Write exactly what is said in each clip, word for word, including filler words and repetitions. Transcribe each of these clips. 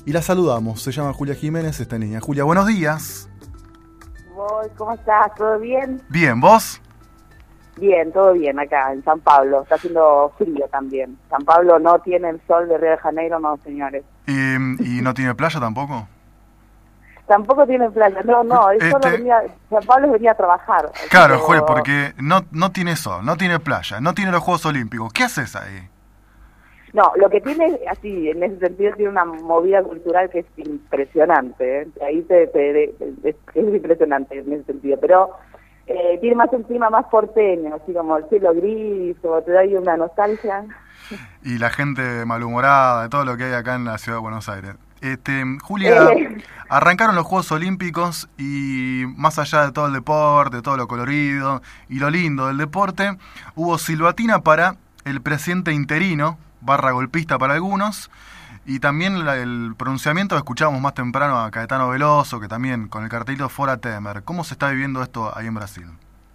y la saludamos. Se llama Julia Jiménez, esta niña. Julia, buenos días. Voy, ¿cómo estás? ¿Todo bien? Bien, ¿vos? Bien, todo bien acá en San Pablo. Está haciendo frío también. San Pablo no tiene el sol de Río de Janeiro, no, señores. ¿Y, y no tiene playa tampoco? Tampoco tiene playa, no, no, es Este... solo venía, San Pablo venía a trabajar. Claro, pero... Julia, porque no, no tiene sol, no tiene playa, no tiene los Juegos Olímpicos. ¿Qué haces ahí? No, lo que tiene, así, en ese sentido, tiene una movida cultural que es impresionante, ¿eh? Ahí te, te, te, es, es impresionante en ese sentido, pero eh, tiene más un clima más porteño, así como el cielo gris, como te da ahí una nostalgia. Y la gente malhumorada, de todo lo que hay acá en la ciudad de Buenos Aires. Este, Julia, eh. arrancaron los Juegos Olímpicos y más allá de todo el deporte, todo lo colorido y lo lindo del deporte, hubo silbatina para el presidente interino, barra golpista para algunos, y también la, el pronunciamiento que escuchábamos más temprano a Caetano Veloso, que también con el cartelito Fora Temer. ¿Cómo se está viviendo esto ahí en Brasil?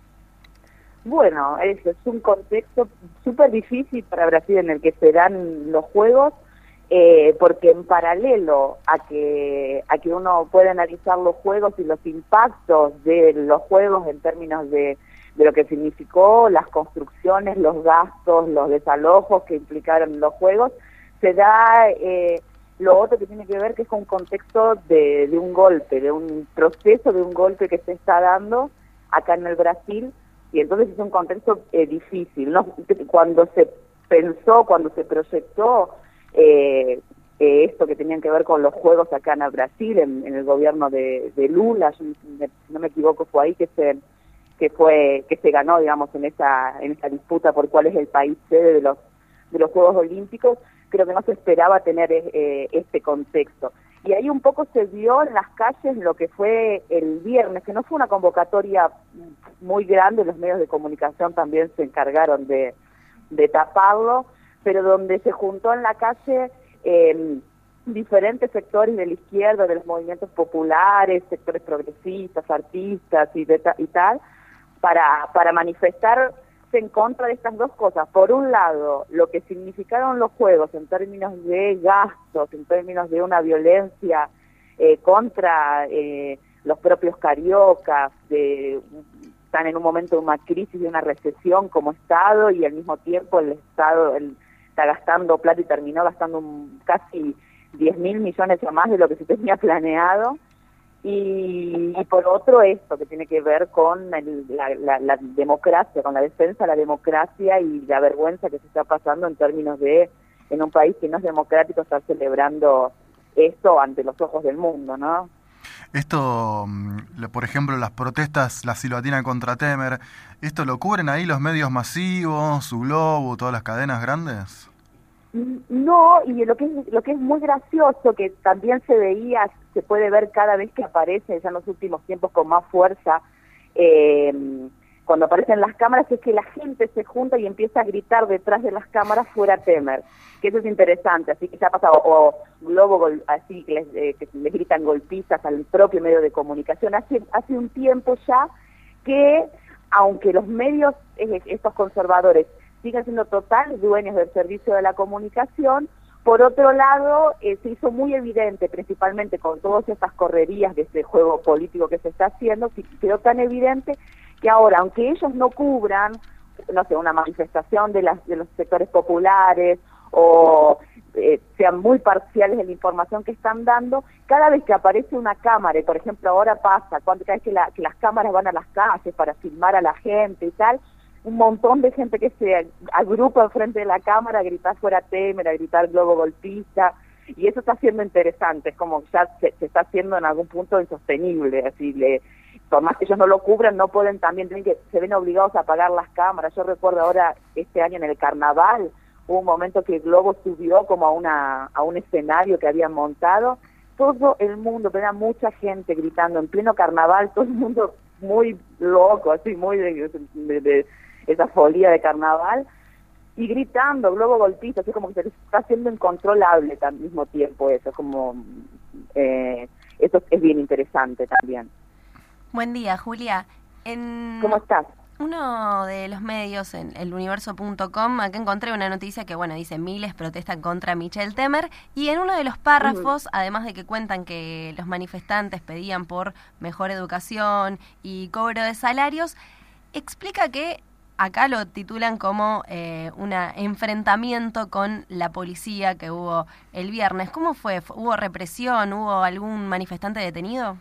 Bueno, eso es un contexto súper difícil para Brasil en el que se dan los Juegos, eh, porque en paralelo a que, a que uno puede analizar los Juegos y los impactos de los Juegos en términos de de lo que significó las construcciones, los gastos, los desalojos que implicaron los Juegos, se da eh, lo otro que tiene que ver que es un contexto de, de un golpe, de un proceso de un golpe que se está dando acá en el Brasil, y entonces es un contexto eh, difícil, ¿no? Cuando se pensó, cuando se proyectó eh, eh, esto que tenían que ver con los Juegos acá en el Brasil, en, en el gobierno de, de Lula, yo, si no me equivoco fue ahí que se... que fue que se ganó, digamos, en esa en esa disputa por cuál es el país sede de los de los Juegos Olímpicos, creo que no se esperaba tener eh, este contexto. Y ahí un poco se vio en las calles lo que fue el viernes, que no fue una convocatoria muy grande, los medios de comunicación también se encargaron de, de taparlo, pero donde se juntó en la calle eh, diferentes sectores de la izquierda, de los movimientos populares, sectores progresistas, artistas y, de ta y tal, para, para manifestarse en contra de estas dos cosas. Por un lado, lo que significaron los Juegos en términos de gastos, en términos de una violencia eh, contra eh, los propios cariocas, de, están en un momento de una crisis, de una recesión como Estado, y al mismo tiempo el Estado el, está gastando plata y terminó gastando un, casi diez mil millones o más de lo que se tenía planeado. Y, y por otro esto que tiene que ver con el, la, la, la democracia, con la defensa de la democracia y la vergüenza que se está pasando en términos de, en un país que no es democrático, estar celebrando esto ante los ojos del mundo, ¿no? Esto, por ejemplo, las protestas, la silbatina contra Temer, ¿esto lo cubren ahí los medios masivos, su Globo, todas las cadenas grandes? No, y lo que es, lo que es muy gracioso, que también se veía, se puede ver cada vez que aparece, ya en los últimos tiempos con más fuerza, eh, cuando aparecen las cámaras, es que la gente se junta y empieza a gritar detrás de las cámaras fuera Temer, que eso es interesante, así que ya ha pasado, o Globo, así que les, eh, que les gritan golpizas al propio medio de comunicación, hace, hace un tiempo ya que, aunque los medios, eh, estos conservadores, siguen siendo total dueños del servicio de la comunicación, por otro lado, eh, se hizo muy evidente, principalmente con todas estas correrías de este juego político que se está haciendo, quedó tan evidente que ahora, aunque ellos no cubran, no sé, una manifestación de, las, de los sectores populares o eh, sean muy parciales en la información que están dando, cada vez que aparece una cámara, y por ejemplo ahora pasa, cuando cada vez que, la, que las cámaras van a las calles para filmar a la gente y tal, un montón de gente que se agrupa enfrente de la cámara a gritar fuera Temer, a gritar globo golpista, y eso está siendo interesante, es como ya se, se está haciendo en algún punto insostenible, así, le, por más que ellos no lo cubran, no pueden también, tienen que, se ven obligados a apagar las cámaras. Yo recuerdo ahora, este año en el carnaval, hubo un momento que el globo subió como a, una, a un escenario que habían montado, todo el mundo, pero era mucha gente gritando en pleno carnaval, todo el mundo muy loco, así, muy de, de, de esa folía de carnaval, y gritando, globo golpista, así como que se está haciendo incontrolable al mismo tiempo eso, como eh, eso es bien interesante también. Buen día, Julia. En... ¿Cómo estás? Uno de los medios, en el universo punto com, acá encontré una noticia que, bueno, dice miles protestan contra Michel Temer, y en uno de los párrafos, uh-huh. además de que cuentan que los manifestantes pedían por mejor educación y cobro de salarios, explica que acá lo titulan como eh, un enfrentamiento con la policía que hubo el viernes. ¿Cómo fue? ¿Hubo represión? ¿Hubo algún manifestante detenido?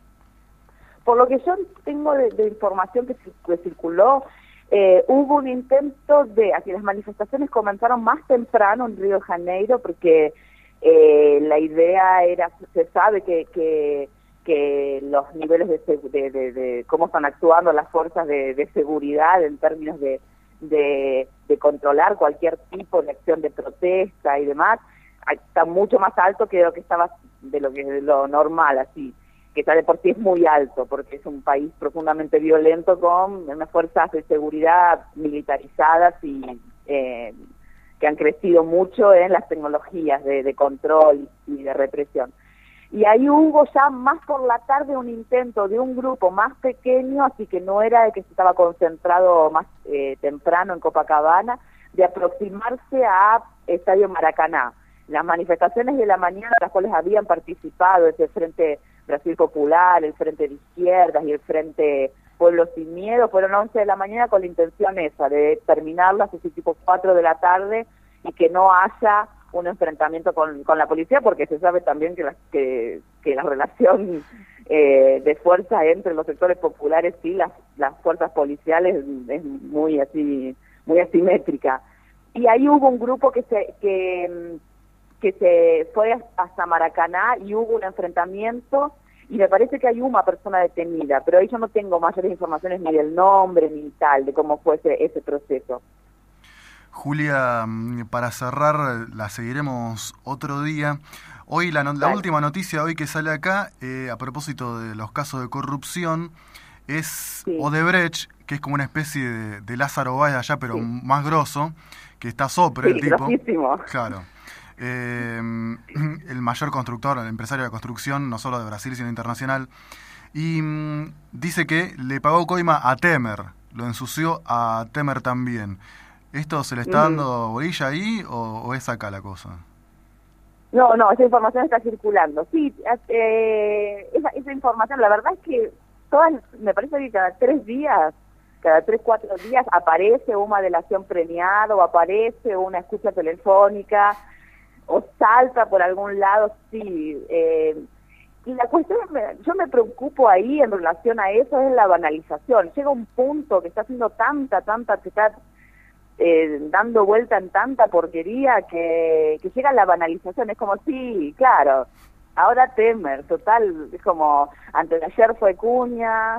Por lo que yo tengo de, de información que, que circuló, eh, hubo un intento de, así las manifestaciones comenzaron más temprano en Río de Janeiro, porque eh, la idea era, se sabe que, que, que los niveles de, de, de, de cómo están actuando las fuerzas de, de seguridad en términos de, de, de controlar cualquier tipo de acción de protesta y demás, está mucho más alto que lo que estaba, de lo que de lo normal, así. Que ya de por sí es muy alto, porque es un país profundamente violento con unas fuerzas de seguridad militarizadas y eh, que han crecido mucho en las tecnologías de, de control y de represión. Y ahí hubo ya más por la tarde un intento de un grupo más pequeño, así que no era el que se estaba concentrado más eh, temprano en Copacabana, de aproximarse a Estadio Maracaná. Las manifestaciones de la mañana, las cuales habían participado ese Frente Brasil Popular, el Frente de Izquierdas y el Frente Pueblo Sin Miedo, fueron once de la mañana con la intención esa, de terminarlas así tipo cuatro de la tarde y que no haya un enfrentamiento con, con la policía, porque se sabe también que la, que, que la relación eh, de fuerza entre los sectores populares y las, las fuerzas policiales es muy así, muy asimétrica. Y ahí hubo un grupo que se... que que se fue hasta Maracaná y hubo un enfrentamiento y me parece que hay una persona detenida, pero ahí yo no tengo mayores informaciones ni del nombre ni tal, de cómo fue ese, ese proceso. Julia, para cerrar, la seguiremos otro día. Hoy la, no, la última noticia hoy que sale acá, eh, a propósito de los casos de corrupción, es sí. Odebrecht, que es como una especie de, de Lázaro Báez allá, pero sí. más grosso, que está sopre sí, el tipo. Grosísimo. Claro. Eh, el mayor constructor, el empresario de construcción, no solo de Brasil, sino internacional, y mm, dice que le pagó coima a Temer, lo ensució a Temer también. ¿Esto se le está dando bolilla ahí o, o es acá la cosa? No, no, esa información está circulando. Sí, eh, esa, esa información, la verdad es que todas, me parece que cada tres días, cada tres, cuatro días aparece una delación premiada o aparece una escucha telefónica o salta por algún lado, sí. Eh, y la cuestión, yo me preocupo ahí en relación a eso, es la banalización. Llega un punto que está haciendo tanta, tanta, que está eh, dando vuelta en tanta porquería que, que llega la banalización. Es como, sí, claro, ahora Temer, total, es como, antes de ayer fue Cuña,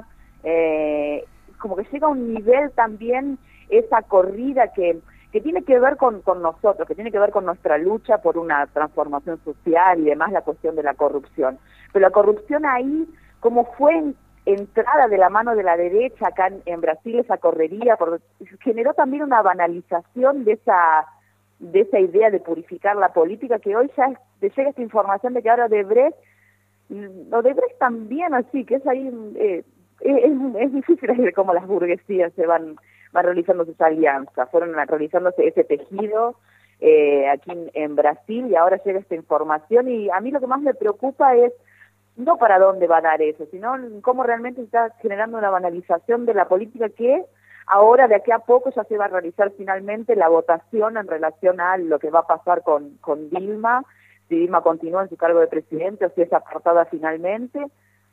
eh, como que llega a un nivel también esa corrida que... que tiene que ver con, con nosotros, que tiene que ver con nuestra lucha por una transformación social y demás, la cuestión de la corrupción. Pero la corrupción ahí, como fue en, entrada de la mano de la derecha acá en, en Brasil, esa correría, por, generó también una banalización de esa de esa idea de purificar la política, que hoy ya es, te llega esta información de que ahora Odebrecht, Odebrecht también así, que es ahí, eh, es, es difícil ver cómo las burguesías se van... van realizándose esa alianza, fueron realizándose ese tejido eh, aquí en, en Brasil y ahora llega esta información y a mí lo que más me preocupa es no para dónde va a dar eso, sino cómo realmente se está generando una banalización de la política que ahora de aquí a poco ya se va a realizar finalmente la votación en relación a lo que va a pasar con, con Dilma, si Dilma continúa en su cargo de presidente o si es apartada finalmente.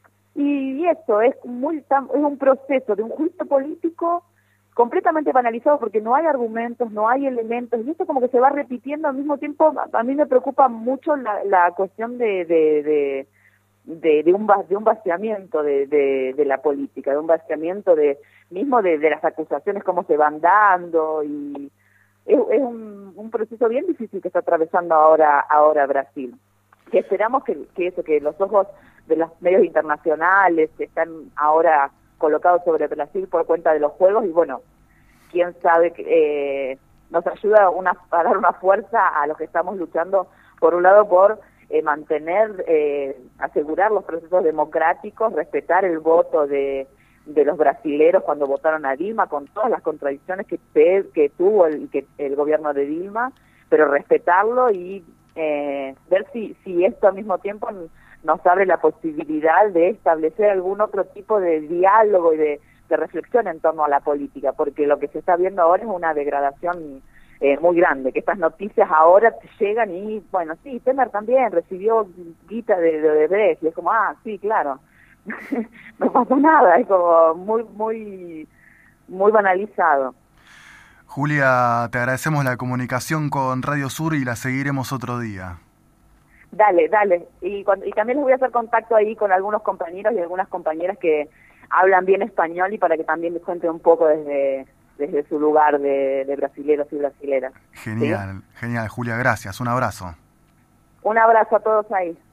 Y eso es, muy, es un proceso de un juicio político completamente banalizado porque no hay argumentos, no hay elementos, y esto como que se va repitiendo al mismo tiempo. A mí me preocupa mucho la, la cuestión de, de, de, de, de, un, de un vaciamiento de, de, de la política, de un vaciamiento de mismo de, de las acusaciones, cómo se van dando, y es, es un, un proceso bien difícil que está atravesando ahora, ahora Brasil. Que esperamos que, que eso, que los ojos de los medios internacionales están ahora colocados sobre Brasil por cuenta de los juegos, y bueno, quién sabe, eh, nos ayuda una, a dar una fuerza a los que estamos luchando, por un lado, por eh, mantener, eh, asegurar los procesos democráticos, respetar el voto de, de los brasileros cuando votaron a Dilma, con todas las contradicciones que, te, que tuvo el, que, el gobierno de Dilma, pero respetarlo y eh, ver si, si esto al mismo tiempo nos abre la posibilidad de establecer algún otro tipo de diálogo y de, de reflexión en torno a la política, porque lo que se está viendo ahora es una degradación eh, muy grande, que estas noticias ahora llegan y, bueno, sí, Temer también recibió guita de, de Odebrecht, y es como, ah, sí, claro, no pasa nada, es como muy, muy, muy banalizado. Julia, te agradecemos la comunicación con Radio Sur y la seguiremos otro día. Dale, dale. Y, cuando, y también les voy a hacer contacto ahí con algunos compañeros y algunas compañeras que hablan bien español y para que también les cuenten un poco desde, desde su lugar de, de brasileros y brasileras. Genial, ¿sí? Genial, Julia, gracias. Un abrazo. Un abrazo a todos ahí.